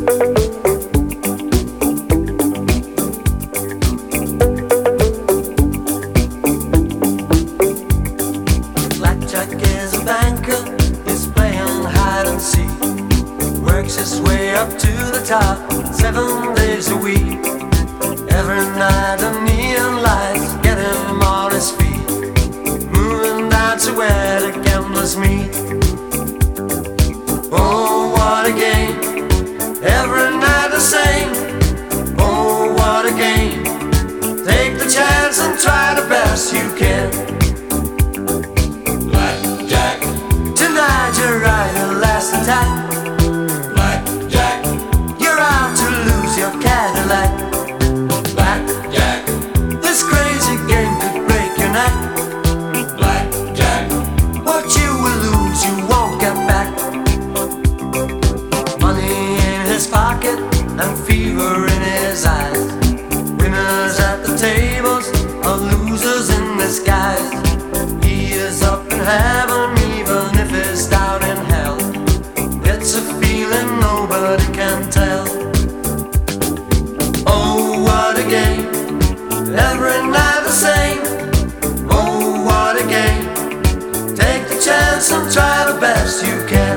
Blackjack is a banker, he's playing hide and seek. Works his way up to the top 7 days a week. Every night the neon lights get him on his feet, moving down to where the gamblers meet. Oh, what a game, every night the same. Oh, what a game, take the chance and try the best you can. Blackjack, tonight you're right, the last attack. Blackjack, you're out to lose your Cadillac. Blackjack, this crazy game could break your neck. Blackjack, what you will lose you won't get back. Money in his pocket and fever in his eyes. Winners at the tables are losers in disguise. He is up in heaven even if he's down in hell. It's a feeling nobody can tell. Oh, what a game, every night the same. Oh, what a game, take the chance and try the best you can.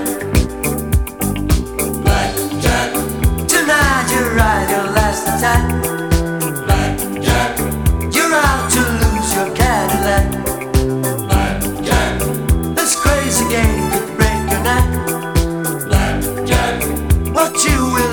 Blackjack, tonight you're right, your last attack. Blackjack, you're out to lose your Cadillac. Blackjack, this crazy game could break your neck. Blackjack, what you will